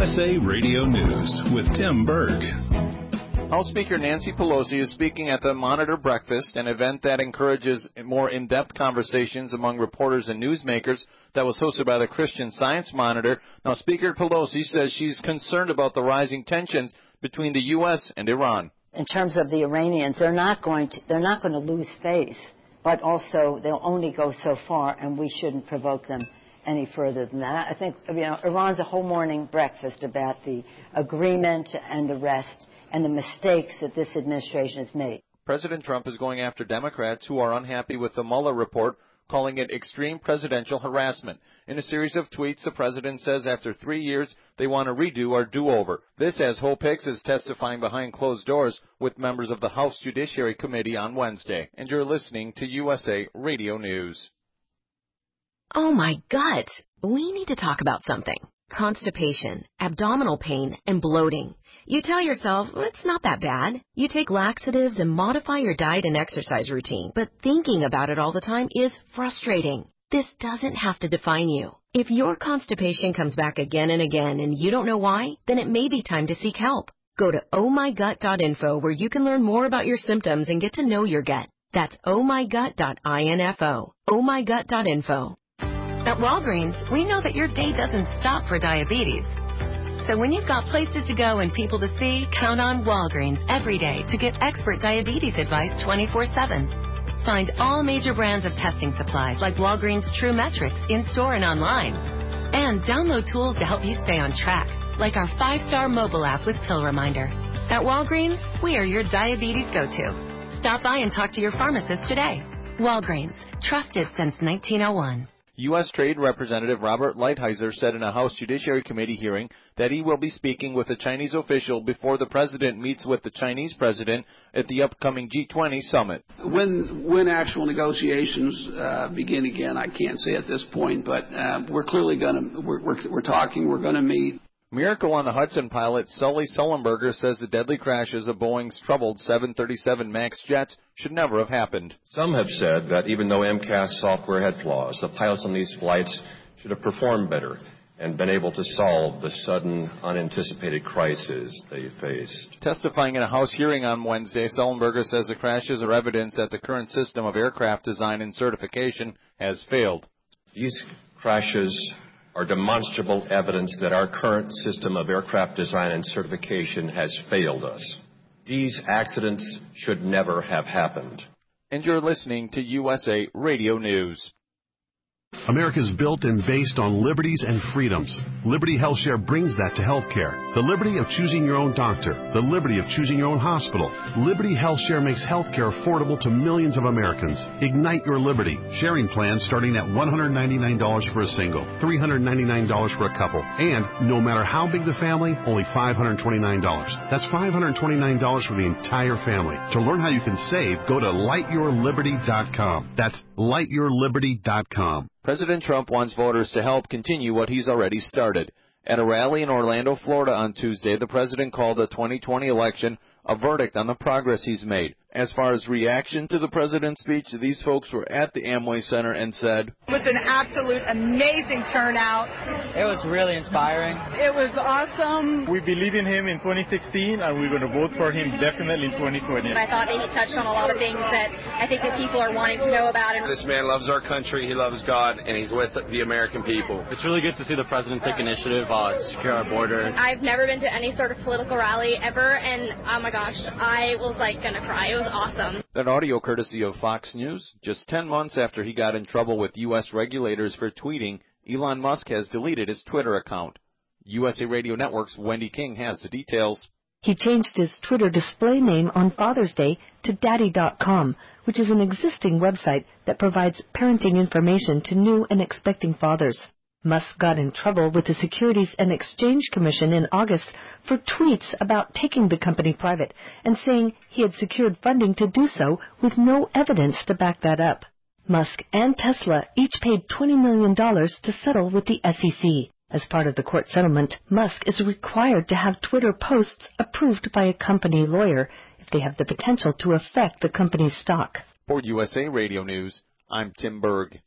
USA Radio News with Tim Berg. House Speaker Nancy Pelosi is speaking at the Monitor Breakfast, an event that encourages more in-depth conversations among reporters and newsmakers that was hosted by the Christian Science Monitor. Now, Speaker Pelosi says she's concerned about the rising tensions between the U.S. and Iran. In terms of the Iranians, they're not going to lose face, but also they'll only go so far, and we shouldn't provoke them any further than that. I think, Iran's a whole morning breakfast about the agreement and the rest and the mistakes that this administration has made. President Trump is going after Democrats who are unhappy with the Mueller report, calling it extreme presidential harassment. In a series of tweets, the president says after 3 years, they want to redo or do-over. This as Hope Hicks is testifying behind closed doors with members of the House Judiciary Committee on Wednesday. And you're listening to USA Radio News. Oh, my gut. We need to talk about something. Constipation, abdominal pain, and bloating. You tell yourself, it's not that bad. You take laxatives and modify your diet and exercise routine. But thinking about it all the time is frustrating. This doesn't have to define you. If your constipation comes back again and again and you don't know why, then it may be time to seek help. Go to ohmygut.info where you can learn more about your symptoms and get to know your gut. That's ohmygut.info. ohmygut.info. At Walgreens, we know that your day doesn't stop for diabetes. So when you've got places to go and people to see, count on Walgreens every day to get expert diabetes advice 24/7. Find all major brands of testing supplies like Walgreens True Metrics in-store and online. And download tools to help you stay on track, like our 5-star mobile app with Pill Reminder. At Walgreens, we are your diabetes go-to. Stop by and talk to your pharmacist today. Walgreens, trusted since 1901. U.S. Trade Representative Robert Lighthizer said in a House Judiciary Committee hearing that he will be speaking with a Chinese official before the president meets with the Chinese president at the upcoming G20 summit. When actual negotiations begin again, I can't say at this point, but we're clearly we're talking, we're going to meet. Miracle on the Hudson pilot Sully Sullenberger says the deadly crashes of Boeing's troubled 737 MAX jets should never have happened. Some have said that even though MCAS software had flaws, the pilots on these flights should have performed better and been able to solve the sudden, unanticipated crisis they faced. Testifying in a House hearing on Wednesday, Sullenberger says the crashes are evidence that the current system of aircraft design and certification has failed. These crashes are demonstrable evidence that our current system of aircraft design and certification has failed us. These accidents should never have happened. And you're listening to USA Radio News. America is built and based on liberties and freedoms. Liberty HealthShare brings that to healthcare. The liberty of choosing your own doctor. The liberty of choosing your own hospital. Liberty HealthShare makes healthcare affordable to millions of Americans. Ignite your liberty. Sharing plans starting at $199 for a single, $399 for a couple, and no matter how big the family, only $529. That's $529 for the entire family. To learn how you can save, go to lightyourliberty.com. That's lightyourliberty.com. President Trump wants voters to help continue what he's already started. At a rally in Orlando, Florida on Tuesday, the president called the 2020 election a verdict on the progress he's made. As far as reaction to the president's speech, these folks were at the Amway Center and said, "It was an absolute amazing turnout. It was really inspiring. It was awesome. We believe in him in 2016, and we're going to vote for him definitely in 2020. I thought that he touched on a lot of things that I think that people are wanting to know about. This man loves our country, he loves God, and he's with the American people. It's really good to see the president take initiative to secure our border. I've never been to any sort of political rally ever, and oh my gosh, I was like going to cry. It was awesome. That audio courtesy of Fox News. Just 10 months after he got in trouble with U.S. regulators for tweeting, Elon Musk has deleted his Twitter account. USA Radio Network's Wendy King has the details. He changed his Twitter display name on Father's Day to Daddy.com, which is an existing website that provides parenting information to new and expecting fathers. Musk got in trouble with the Securities and Exchange Commission in August for tweets about taking the company private and saying he had secured funding to do so with no evidence to back that up. Musk and Tesla each paid $20 million to settle with the SEC. As part of the court settlement, Musk is required to have Twitter posts approved by a company lawyer if they have the potential to affect the company's stock. For USA Radio News, I'm Tim Berg.